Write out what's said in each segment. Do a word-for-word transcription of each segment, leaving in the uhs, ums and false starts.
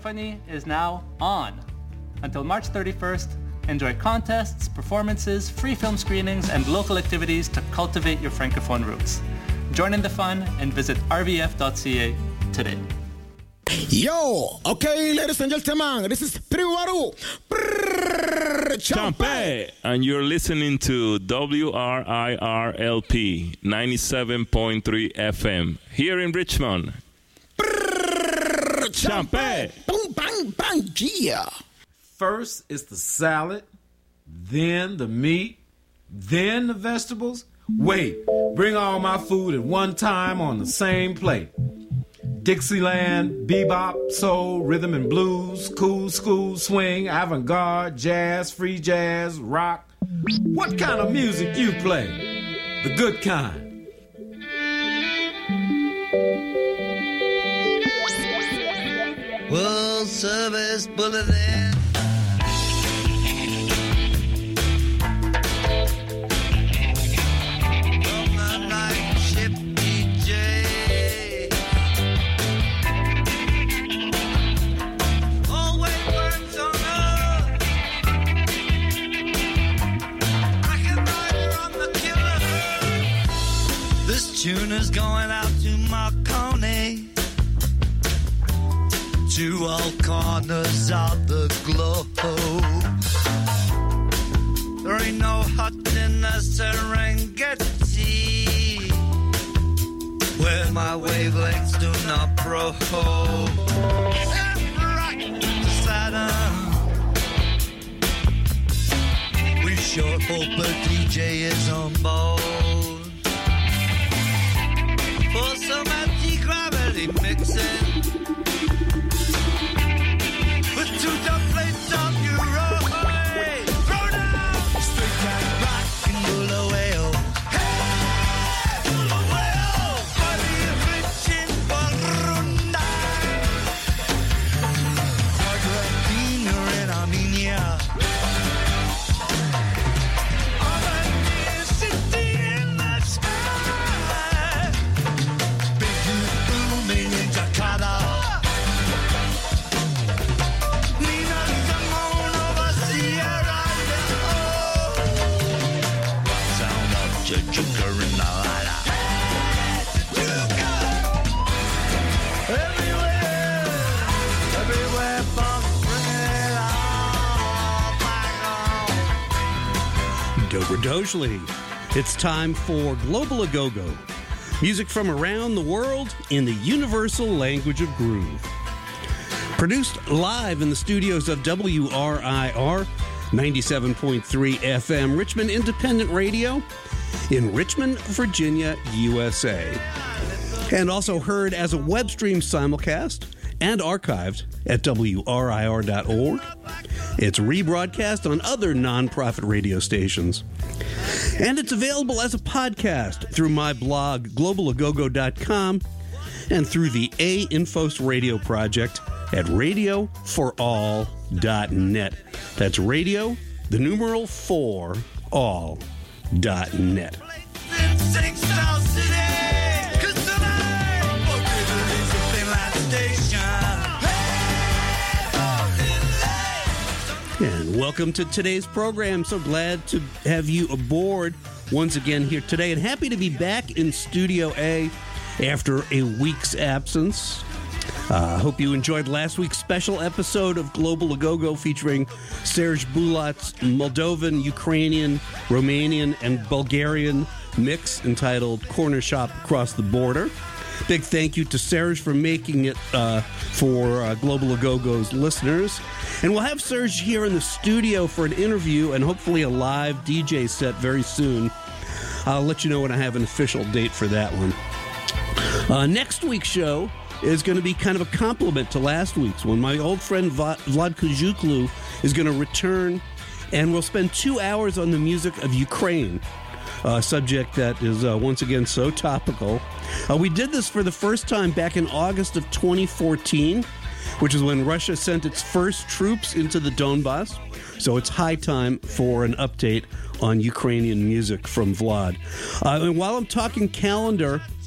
Francophonie is now on. Until March thirty-first, enjoy contests, performances, free film screenings, and local activities to cultivate your Francophone roots. Join in the fun and visit r v f dot c a today. Yo, okay, ladies and gentlemen, this is Priwaru Champe, and you're listening to W R I R L P ninety-seven point three F M here in Richmond. Champe. Boom, bang, bang, yeah. First is the salad, then the meat, then the vegetables. Wait, bring all my food at one time on the same plate. Dixieland, bebop, soul, rhythm and blues, cool school, swing, avant-garde, jazz, free jazz, rock. What kind of music you play? The good kind. World Service Bulletin. Tune is going out to Marconi, to all corners of the globe. There ain't no hut in the Serengeti where my wavelengths do not probe. Left, right to Saturn. We sure hope a D J is on board for some anti-gravity mixing with two dub plates of Euro. Hey, throw down straight cat rock and Bulawayo. Hey, Bulawayo, body rich in Burundi, Argentina and Armenia. All I need is city in the sky. Dobrodojli. It's time for Global A-Go-Go. Music from around the world in the universal language of groove. Produced live in the studios of W R I R ninety-seven point three F M Richmond Independent Radio in Richmond, Virginia, U S A. And also heard as a web stream simulcast and archived at W R I R dot org. It's rebroadcast on other nonprofit radio stations. And it's available as a podcast through my blog, global a go go dot com, and through the A-Infos Radio Project at radio for all dot net. That's radio, the numeral four, all dot net. And welcome to today's program. So glad to have you aboard once again here today, and happy to be back in Studio A after a week's absence. I uh, hope you enjoyed last week's special episode of Global A-Go-Go featuring Serge Bulat's Moldovan, Ukrainian, Romanian, and Bulgarian mix entitled Corner Shop Across the Border. Big thank you to Serge for making it uh, for uh, Global A-Go-Go's listeners. And we'll have Serge here in the studio for an interview and hopefully a live D J set very soon. I'll let you know when I have an official date for that one. Uh, next week's show is going to be kind of a compliment to last week's one. My old friend Vlad Kujuklu is going to return, and we'll spend two hours on the music of Ukraine, a subject that is uh, once again so topical. Uh, we did this for the first time back in August of twenty fourteen, which is when Russia sent its first troops into the Donbass. So it's high time for an update on Ukrainian music from Vlad. Uh, and while I'm talking calendar,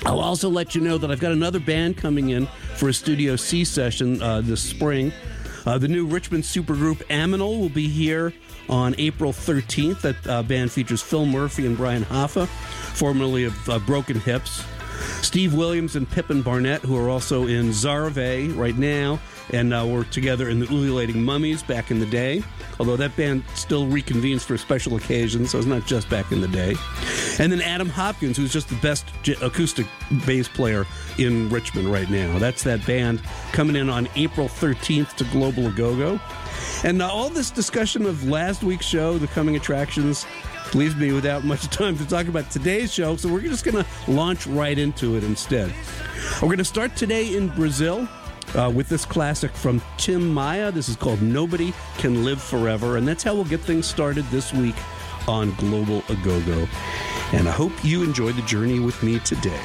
I'll also let you know that I've got another band coming in for a Studio C session uh, this spring. Uh, the new Richmond supergroup Aminal will be here on April thirteenth. That uh, band features Phil Murphy and Brian Hoffa, formerly of uh, Broken Hips. Steve Williams and Pippin Barnett, who are also in Zarve right now, and uh, were together in the Ululating Mummies back in the day, although that band still reconvenes for special occasions, so it's not just back in the day. And then Adam Hopkins, who's just the best j- acoustic bass player in Richmond right now. That's that band coming in on April thirteenth to Global A-Go-Go. And uh, all this discussion of last week's show, the coming attractions, leaves me without much time to talk about today's show, so we're just going to launch right into it instead. We're going to start today in Brazil uh, with this classic from Tim Maia. This is called Nobody Can Live Forever, and that's how we'll get things started this week on Global A-Go-Go. And I hope you enjoy the journey with me today.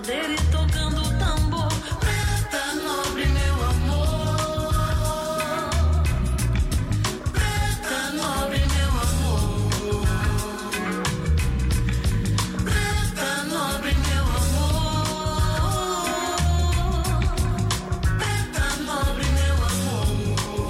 pandeiro e tocando o tambor. Preta nobre, meu amor. Preta nobre, meu amor. Preta nobre, meu amor. Preta nobre, meu amor.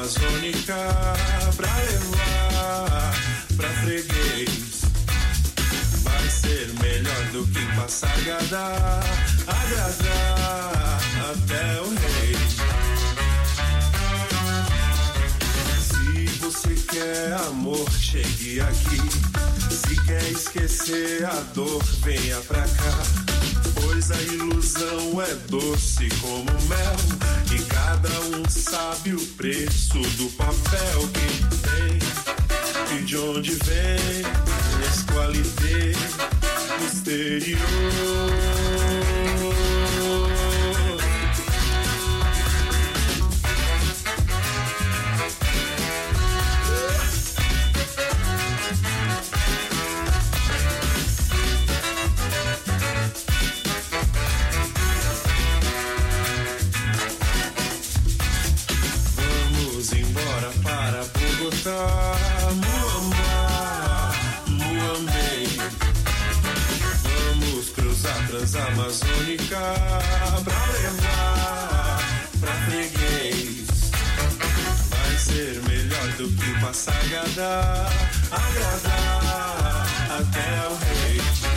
Amazônica pra levar pra freguês. Vai ser melhor do que passar gada, agradar até o rei. Se você quer amor, chegue aqui. Se quer esquecer a dor, venha pra cá. Pois a ilusão é doce como mel, e cada um sabe o preço do papel que tem e de onde vem. Esqualité exterior. Vamos cruzar Transamazônica pra levar pra freguês. Vai ser melhor do que passar gada, agradar até o rei.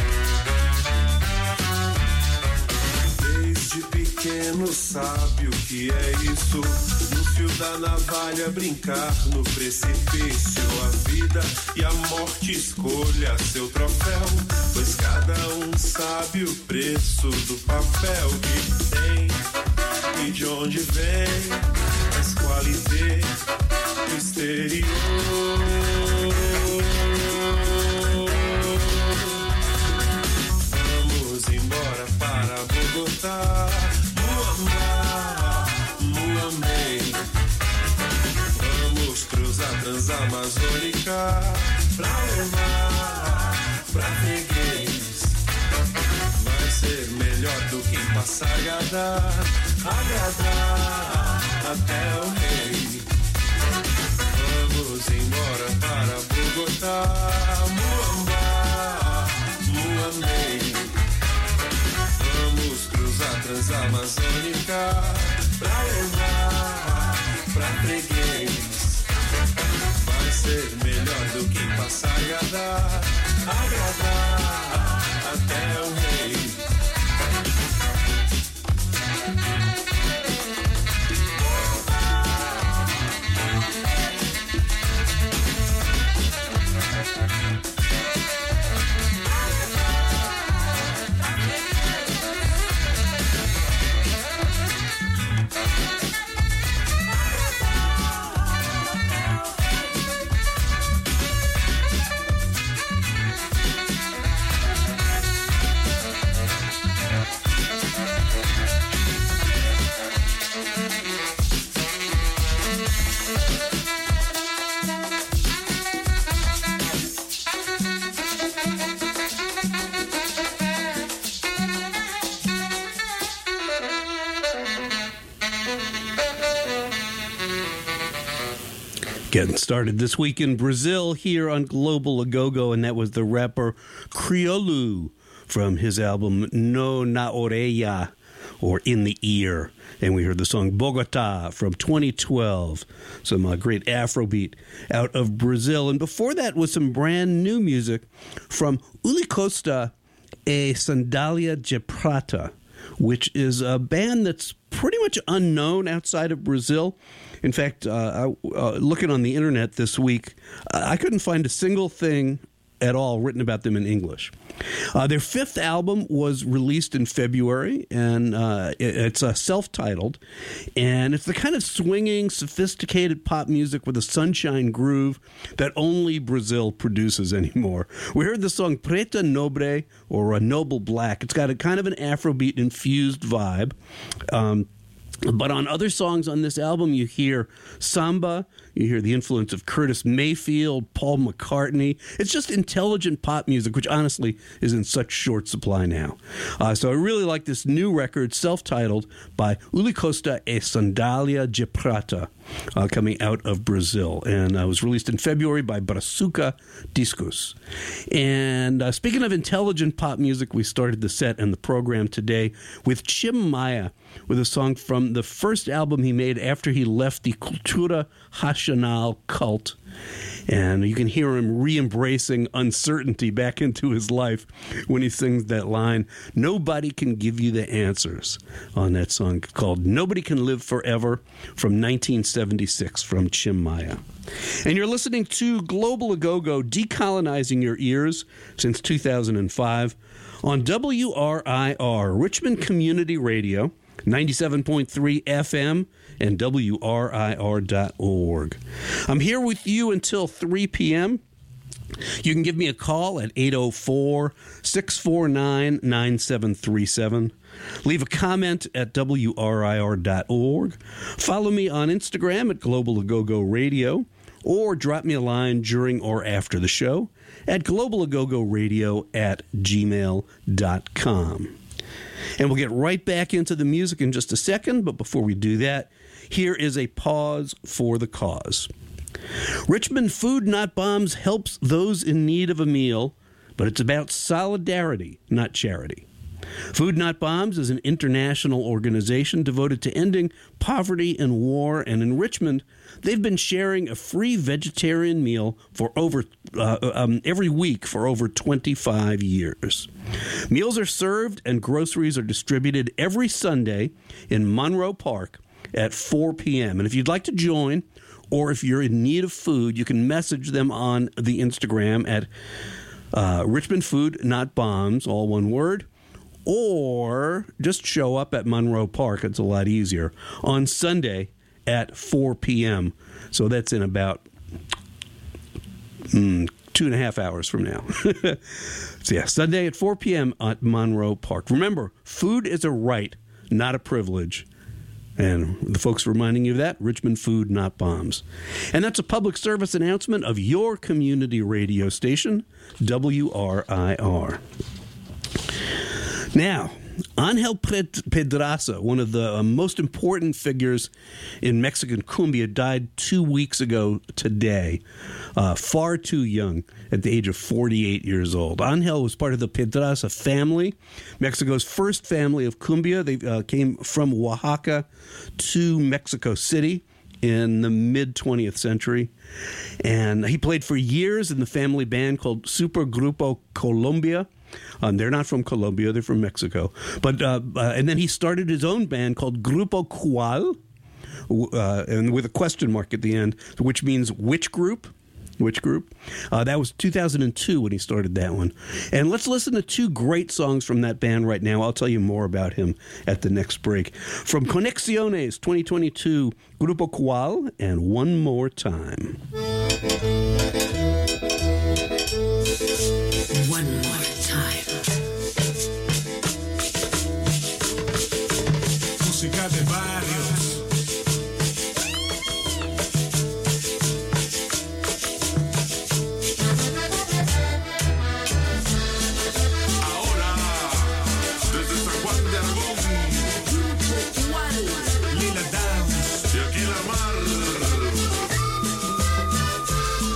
Desde pequeno sabe o que é isso. No fio da navalha brincar no precipício. A vida e a morte escolha seu troféu, pois cada um sabe o preço do papel que tem e de onde vem. As qualité exterior. Vamos embora para Bogotá, Muambá, Muambém. Vamos cruzar Transamazônica pra levar pra freguês. Vai ser melhor do que passar gada, agradar até o rei. Vamos embora para Bogotá, Muambá, Muambém. Vamos cruzar Transamazônica pra levar pra freguês. Vai ser melhor do que passar gada, agradar até o rei. Getting started this week in Brazil here on Global Agogo, and that was the rapper Criolo from his album No Na Orelha, or In the Ear. And we heard the song Bogotá from twenty twelve, some uh, great Afrobeat out of Brazil. And before that was some brand new music from Uli Costa e Sandália de Prata, which is a band that's pretty much unknown outside of Brazil. In fact, uh, uh, looking on the internet this week, I couldn't find a single thing at all written about them in English. Uh, their fifth album was released in February, and uh, it, it's uh, self-titled, and it's the kind of swinging, sophisticated pop music with a sunshine groove that only Brazil produces anymore. We heard the song Preta Nobre, or a Noble Black. It's got a kind of an Afrobeat-infused vibe. Um, But on other songs on this album, you hear samba, You hear the influence of Curtis Mayfield, Paul McCartney. It's just intelligent pop music, which honestly is in such short supply now. Uh, so I really like this new record, self-titled, by Uli Costa e Sandalia de Prata, uh, coming out of Brazil. And uh, was released in February by Brazuca Discos. And uh, speaking of intelligent pop music, we started the set and the program today with Chim Maya, with a song from the first album he made after he left the Cultura Racional cult. And you can hear him re-embracing uncertainty back into his life when he sings that line, "Nobody can give you the answers," on that song called "Nobody Can Live Forever" from nineteen seventy-six from Chim Maya. And you're listening to Global A Go-Go, decolonizing your ears since two thousand five on W R I R, Richmond Community Radio, ninety-seven point three F M, and W R I R dot org. I'm here with you until three p.m. You can give me a call at eight oh four, six four nine, nine seven three seven. Leave a comment at W R I R dot org. Follow me on Instagram at Global A Go-Go Radio, or drop me a line during or after the show at globalagogoradio at gmail dot com. And we'll get right back into the music in just a second, but before we do that, here is a pause for the cause. Richmond Food Not Bombs helps those in need of a meal, but it's about solidarity, not charity. Food Not Bombs is an international organization devoted to ending poverty and war, and in Richmond, they've been sharing a free vegetarian meal for over uh, um, every week for over twenty-five years. Meals are served and groceries are distributed every Sunday in Monroe Park at four p.m. And if you'd like to join, or if you're in need of food, you can message them on the Instagram at uh, Richmond Food Not Bombs, all one word, or just show up at Monroe Park. It's a lot easier on Sunday at four p.m. So that's in about mm, two and a half hours from now. So yeah, Sunday at four p.m. at Monroe Park. Remember, food is a right, not a privilege. And the folks reminding you of that, Richmond Food Not Bombs. And that's a public service announcement of your community radio station, W R I R. Now, Angel Pedraza, one of the uh, most important figures in Mexican cumbia, died two weeks ago today, uh, far too young, at the age of forty-eight years old. Angel was part of the Pedraza family, Mexico's first family of cumbia. They uh, came from Oaxaca to Mexico City in the mid-twentieth century. And he played for years in the family band called Super Grupo Colombia. Um, they're not from Colombia, they're from Mexico. But uh, uh, and then he started his own band called Grupo Cual, uh, and with a question mark at the end, which means which group? Which group? Uh, that was two thousand two when he started that one. And let's listen to two great songs from that band right now. I'll tell you more about him at the next break. From Conexiones twenty twenty-two, Grupo Cual, and One More Time. One more time. Música de barrios. Ahora, desde San Juan de Aragón, Lila Downs y aquí la mar.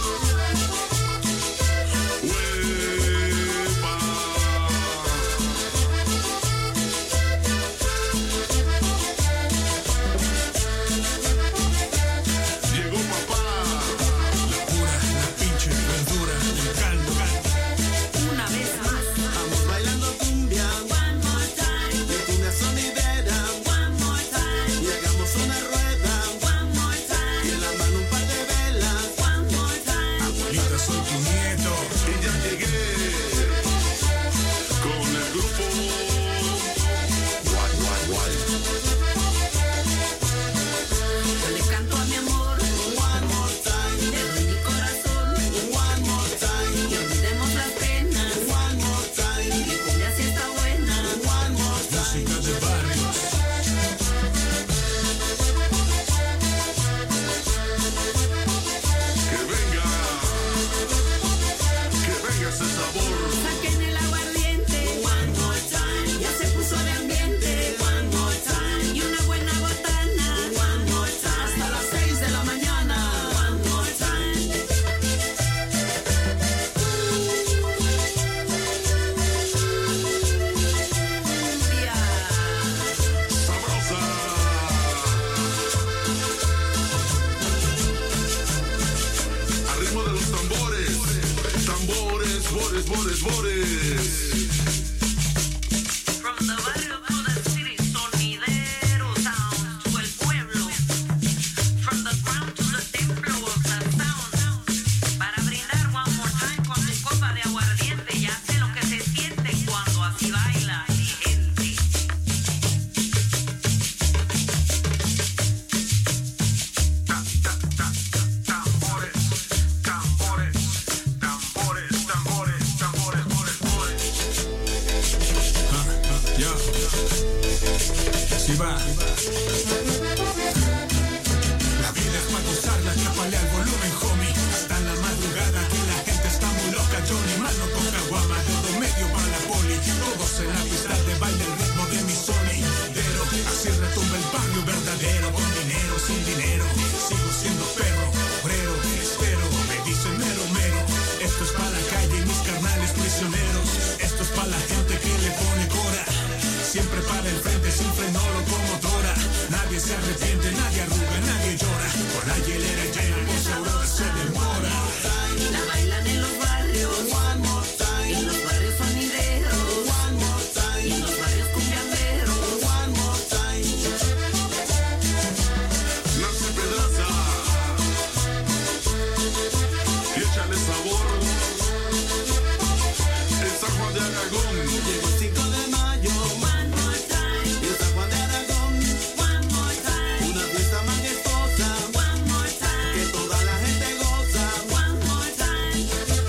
al ritmo de los tambores. Tambores, bores, bores, bores. From the barrio to the city, sonidero sound to el pueblo. From the ground to the templo of the sound. Para brindar one more time con tu copa de aguardiente y hace lo que se siente cuando así baila mi gente. Ta, ta, ta, ta, tambores, tambores, tambores, tambores, tambores, bores, bores. Yo. Si va. La vida es para gozarla, chápale al volumen, homie. Hasta en la madrugada que la gente está muy loca. Johnny Mano toca guama, todo medio para la poli. Todos en la pista de baile el ritmo de mi sonidero. Así retumba el barrio verdadero, con dinero, sin dinero. Sigo siendo perro, obrero, espero. Me dicen mero, mero. Esto es para la calle y mis carnales prisioneros. Esto es para la gente que le pone cora. Siempre para el frente, sin freno locomotora. Nadie se arrepiente, nadie arruga, nadie llora. Con la hielera llena, pues ahora se demora. La bailan en los barrios, one more time. En los barrios sonideros, one more time. Y en los barrios cumbiamberos, one more time. Nancy Pedraza, y échale sabor. En San Juan de Aragón, Llegó el cinco de mayo, One more time, y en San Juan de Aragón, one more time, una fiesta majestuosa, one more que time, toda la gente goza. one more time.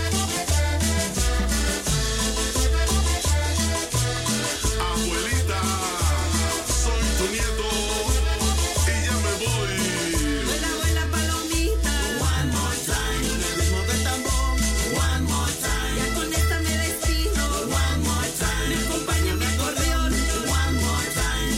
abuelita, soy tu nieto y ya me voy. Vuela, vuela palomita, one more time, El ritmo del tambor, one more time. Ya con esta me despido, one more time. Me acompaña mi acordeón, one more time.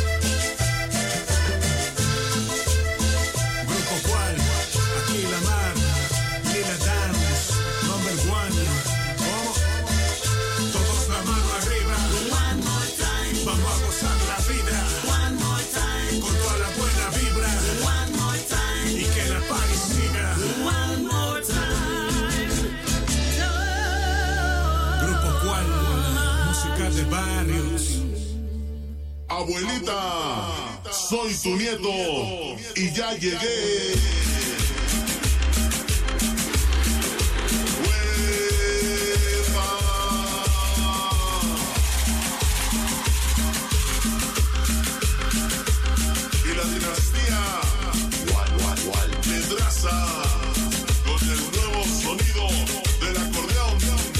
Grupo cual, aquí la mar, Lila Dance, number one. ¿Cómo? Todos la mano arriba, One more time, vamos a gozar la vida. one more time, Con toda la buena vibra one more time, y que la party siga. one more time. No. Grupo cual, música de barrios. Abuelita, soy tu nieto y ya llegué. Hueva. Y la dinastía Pedraza con el nuevo sonido del acordeón.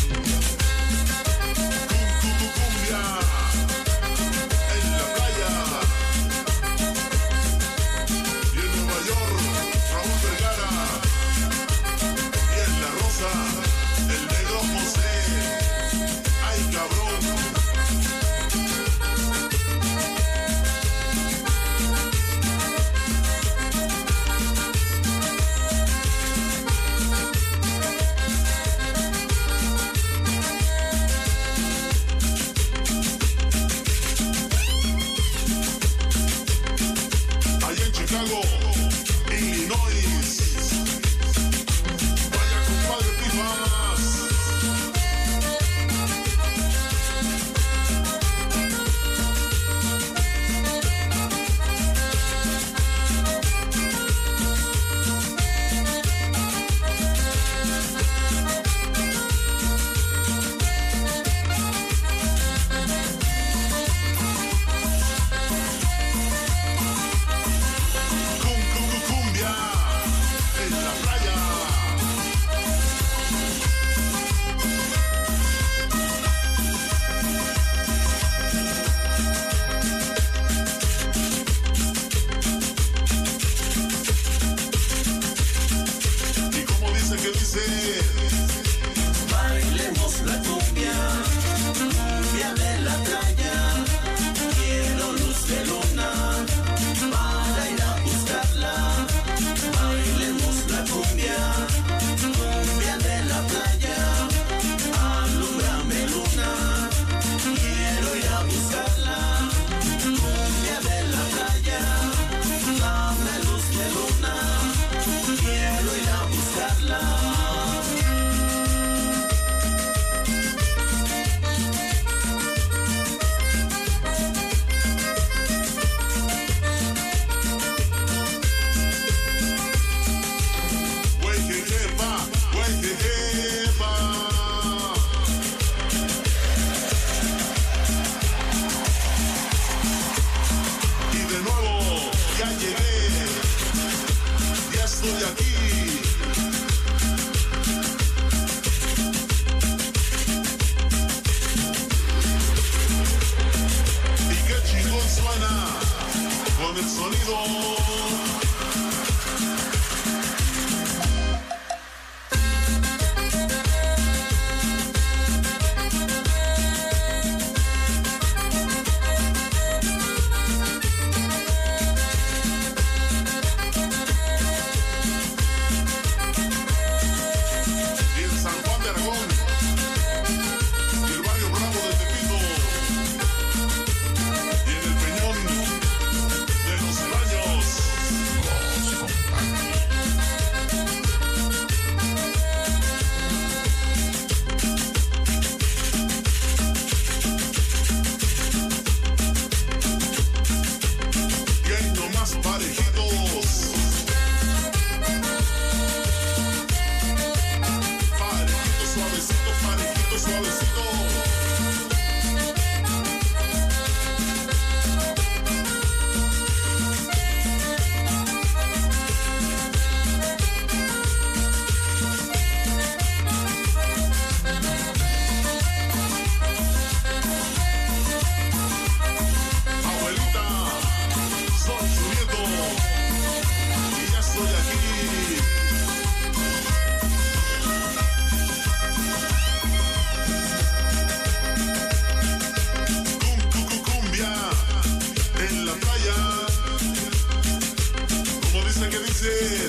Cum, cum, cumbia. En la playa y en Nueva York, Raúl Vergara y en La Rosa, el negro José. Ay, cabrón. Allá en Chicago, Illinois. Vaya compadre Pifas. Cum, cum, cum, cumbia. En la playa. Y como dice que dice. bailemos la cumbia, cumbia de la playa. Quiero luz de luna para ir a buscarla. Bailemos la cumbia, cumbia de la playa. Alúmbrame luna, quiero ir a buscarla. Cumbia de la playa, dame luz de luna, quiero ir a buscarla. jefa. Y de nuevo ya llegué, ya estoy aquí. Y qué chingón suena con el sonido. Y en San Juan de Aragón, y el barrio Bravo de Tepito, y en el Peñón de los Baños. Y hay nomás parejitos. Parejito, suavecito, parejito, suavecito. Abuelita, soy su nieto y ya estoy aquí. Cum, cu, cu, cumbia en la playa. Como dice que dice.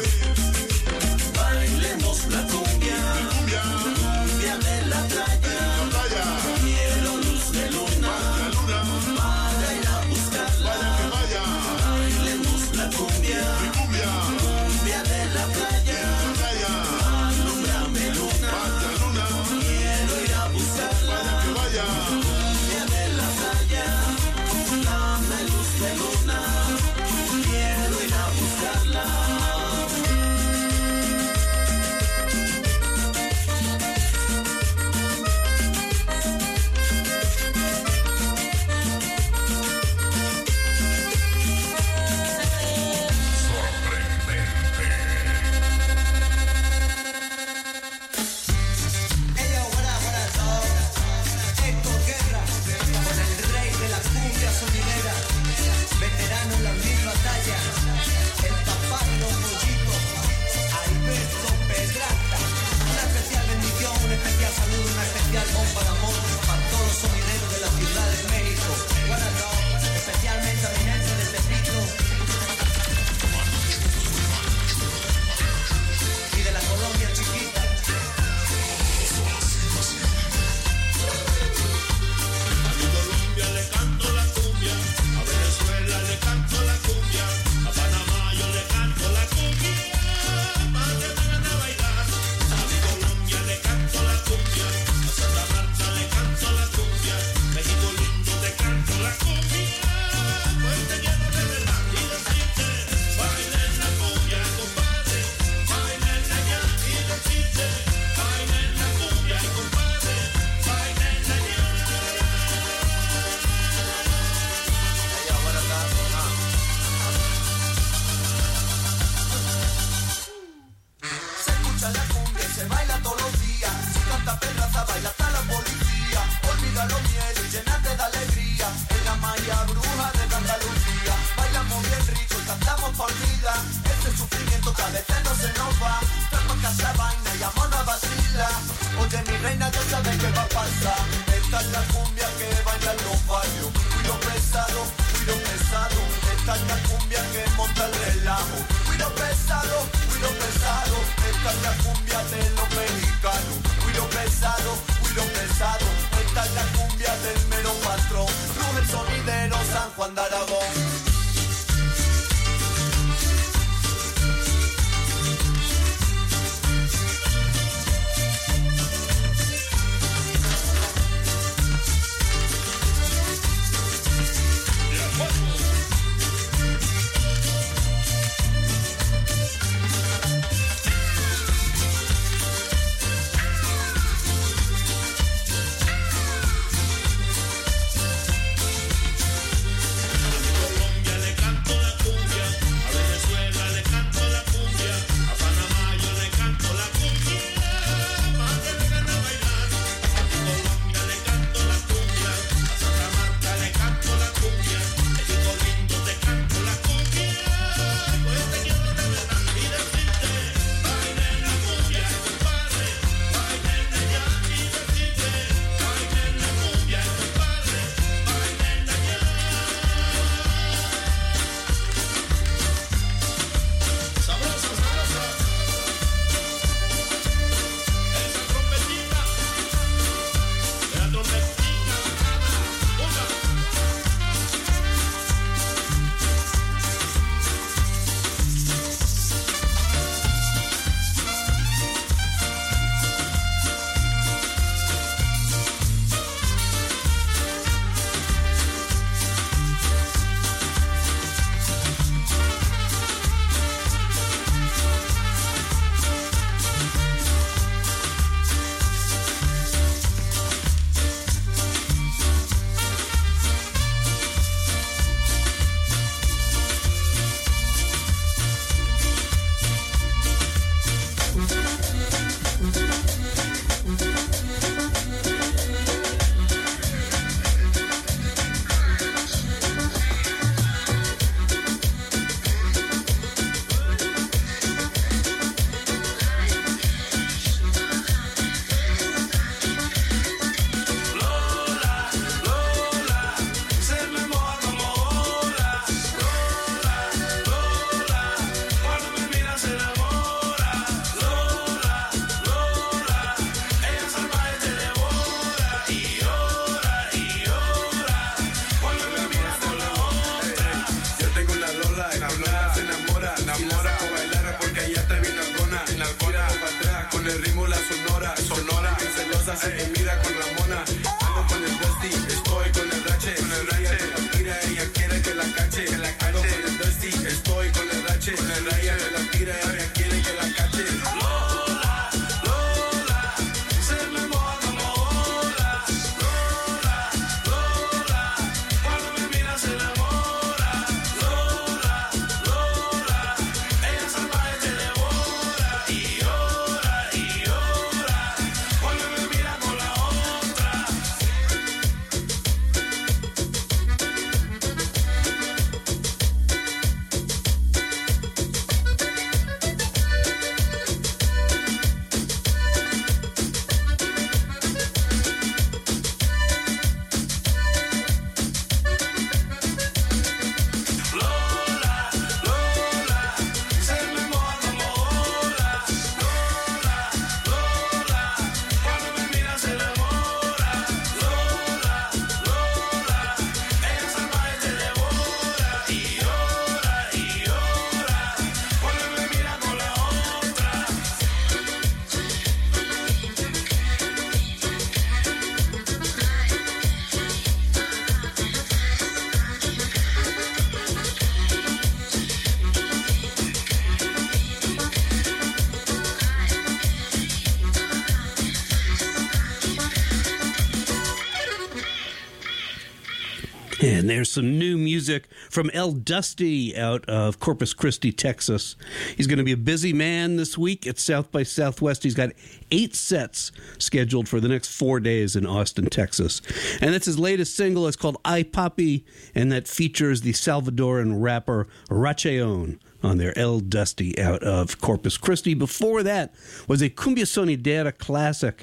Bailemos la cumbia, La cumbia cumbia de la playa. en la playa. Quiero luz de luna, La luna, para ir a buscarla. vaya que vaya. Bailemos la cumbia, Mi cumbia cumbia de la playa. en la playa. Alúmbrame luna, Vaya luna, quiero ir a buscarla. vaya que vaya. Cumbia de la playa, dame luz de luna, quiero ir a buscarla. Ella buena, buena todo. Héctor Guerra, con el rey de la cumbia sonidera, veterano en la misma talla, el papá de los pollitos, Alberto Pedrata. Una especial bendición, un especial saludo, una especial bomba de amor para todos los sonideros de la Ciudad de México. Buenas noches, especialmente a mi gente de Tepito y de la Colombia chiquita. A mi Colombia le canto la cumbia, a Venezuela le canto la cumbia, a Panamá yo le canto la cumbia, para que vengan a bailar. A mi Colombia le canto la cumbia, a Santa Marta le canto la cumbia, México lindo te canto la cumbia, pues te quiero de verdad y decirte, bailen la cumbia, compadre, bailen allá y decirte, bailen la cumbia, compadre, bailen allá. Se escucha la cumbia y se baila todos los días. Si canta Pedraza, baila hasta la policía. Olvida los miedos y llénate de alegría. En la magia bruja de Andalucía. Bailamos bien rico y cantamos por vida. Este sufrimiento que a veces no se nos va. Trae pa' casa vaina y amor no vacila. Oye mi reina, ya sabes qué va a pasar. Esta es la cumbia que bailan los barrios. Cuido pesado, cuido pesado. Esta es la cumbia que monta el relajo. Cuido pesado, cuido pesado. Esta es la cumbia de los mexicanos. Cuido pesado, cuido pesado. Esta es la cumbia del mero patrón. Cruz el sonidero San Juan de Aragón. tra, con el ritmo la sonora, sonora, bien celosa, se me mira con Ramona. Ando con el Dusty, estoy con el Ratchet, con el Ratchet, que la tira, ella quiere que la cache, que la cache. Ando con el Dusty, estoy con el Ratchet, con el Ratchet, que la tira, ella quiere que la cache. Lola, Lola, se me moja como ola. Lola, Lola, cuando me mira se enamora. Lola, Lola, ella salvaje te devora y llora y llora cuando me mira con la otra. Lola, Lola, se me moja como ola. Lola, Lola, cuando me mira se enamora. Lola, Lola, ella salvaje te devora y llora y llora cuando me mira con la otra. And there's some new music from El Dusty out of Corpus Christi, Texas. He's going to be a busy man this week at South by Southwest. He's got eight sets scheduled for the next four days in Austin, Texas. And that's his latest single. It's called Ay Papi, and that features the Salvadoran rapper Racheon on their El Dusty out of Corpus Christi. Before that was a Cumbia Sonidera classic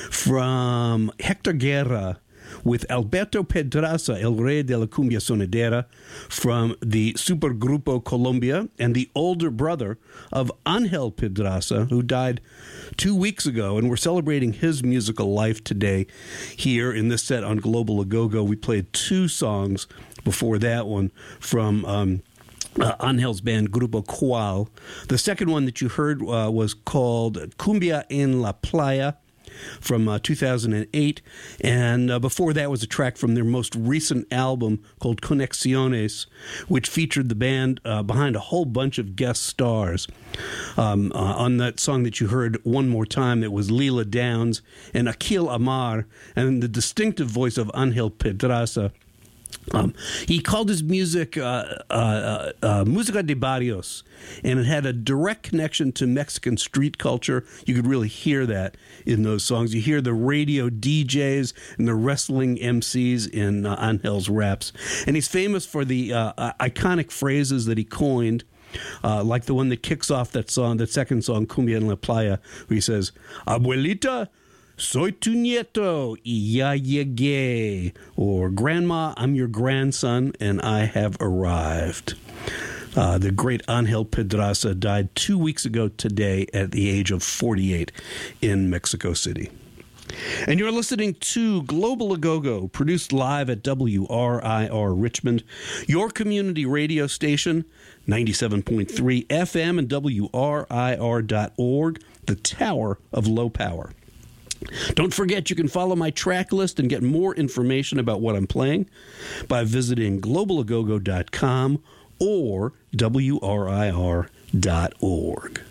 from Hector Guerra with Alberto Pedraza, El Rey de la Cumbia Sonidera, from the Supergrupo Colombia, and the older brother of Angel Pedraza, who died two weeks ago, and we're celebrating his musical life today here in this set on Global Agogo. We played two songs before that one from Um, Uh, Angel's band, Grupo Cual. The second one that you heard uh, was called Cumbia en la Playa from uh, two thousand eight. And uh, before that was a track from their most recent album called Conexiones, which featured the band uh, behind a whole bunch of guest stars. Um, uh, on that song that you heard one more time, it was Leela Downs and Akil Amar, and the distinctive voice of Angel Pedraza. Um, he called his music uh, uh, uh, Música de Barrios, and it had a direct connection to Mexican street culture. You could really hear that in those songs. You hear the radio D Js and the wrestling M Cs in uh, Angel's raps. And he's famous for the uh, uh, iconic phrases that he coined, uh, like the one that kicks off that song, that second song, Cumbia en la Playa, where he says, Abuelita, soy tu nieto y ya llegué. Or, Grandma, I'm your grandson and I have arrived. Uh, the great Angel Pedraza died two weeks ago today at the age of forty-eight in Mexico City. And you're listening to Global Agogo, produced live at W R I R Richmond, your community radio station, ninety-seven point three F M and W R I R dot org, the Tower of Low Power. Don't forget, you can follow my track list and get more information about what I'm playing by visiting global agogo dot com or W R I R dot org.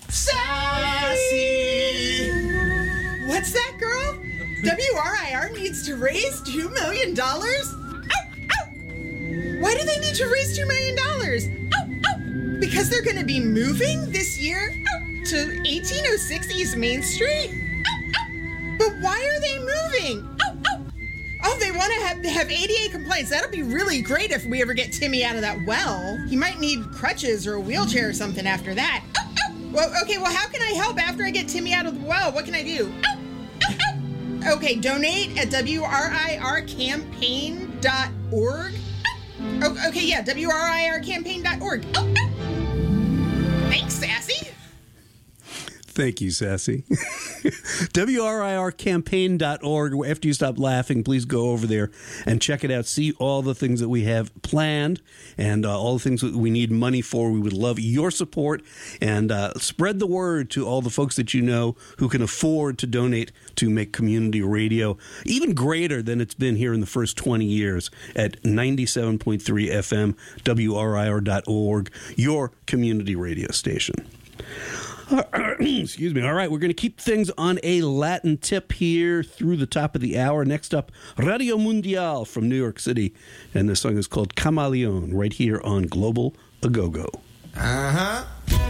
Sassy! What's that, girl? W R I R needs to raise two million dollars? Ow! Ow! Why do they need to raise two million dollars? Ow! Ow! Because they're going to be moving this year ow, to eighteen oh six East Main Street? But why are they moving? Oh, oh. Oh, they want to have, have A D A compliance. That'll be really great if we ever get Timmy out of that well. He might need crutches or a wheelchair or something after that. Oh, oh. Well, okay, well, how can I help after I get Timmy out of the well? What can I do? Oh, oh, oh. Okay, donate at W R I R campaign dot org. Oh, okay, yeah, W R I R campaign dot org. Oh, oh. Thanks, Sassy. Thank you, Sassy. W R I R campaign dot org. After you stop laughing, please go over there and check it out. See all the things that we have planned and uh, all the things that we need money for. We would love your support, and uh, spread the word to all the folks that you know who can afford to donate to make community radio even greater than it's been here in the first twenty years at ninety-seven point three F M, W R I R dot org, your community radio station. Excuse me. All right, we're going to keep things on a Latin tip here through the top of the hour. Next up, Radio Mundial from New York City, and this song is called Camaleon, right here on Global A Go Go. Uh-huh.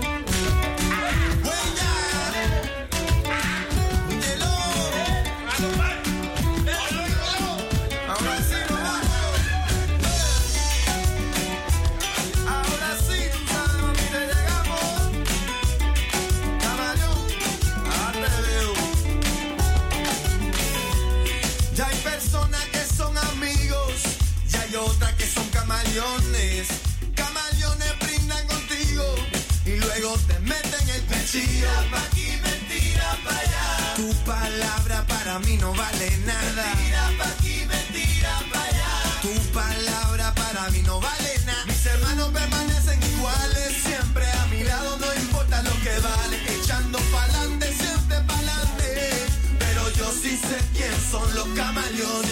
Camaleones brindan contigo y luego te meten el pechillo. Mentira pa' aquí, mentira pa' allá. Tu palabra para mí no vale nada. Mentira pa' aquí, mentira pa' allá. Tu palabra para mí no vale nada. Mis hermanos permanecen iguales, siempre a mi lado, no importa lo que vale. Echando pa'lante, siempre pa'lante. Pero yo sí sé quién son los camaleones.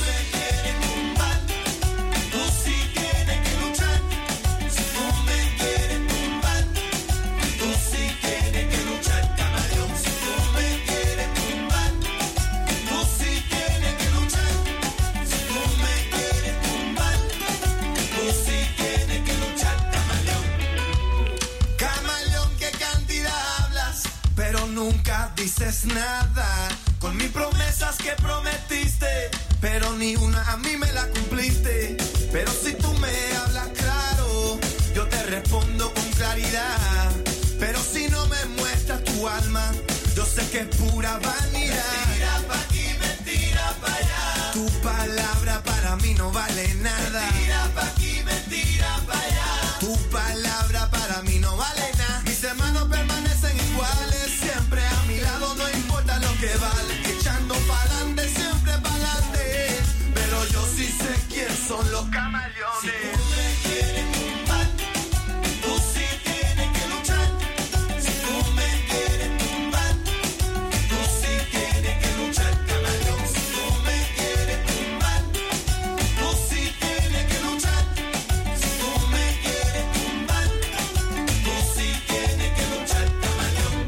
Nunca dices nada con mis promesas que prometiste, pero ni una a mí me la cumpliste. Pero si tú me hablas claro, yo te respondo con claridad. Pero si no me muestras tu alma, yo sé que es pura vanidad. Mentira pa' aquí, mentira pa' allá. Tu palabra para mí no vale nada. Mentira pa' aquí, mentira pa' allá. Tu palabra para mí no vale nada. Mis hermanos permanecen iguales, siempre a mi lado, no importa lo que vale. Echando pa'lante, siempre pa'lante. Pero yo sí sé quién son los camaleones. Si tú me quieres tumbar, tú sí tienes que luchar. Si tú me quieres tumbar, tú sí tienes que luchar, camaleón. Si tú me quieres tumbar, tú sí tienes que luchar. Si tú me quieres tumbar, tú sí tienes que luchar, camaleón.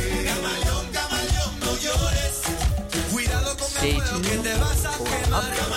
Camaleón, camaleón, no llores. Cuidado con el fuego que te vas a quemar.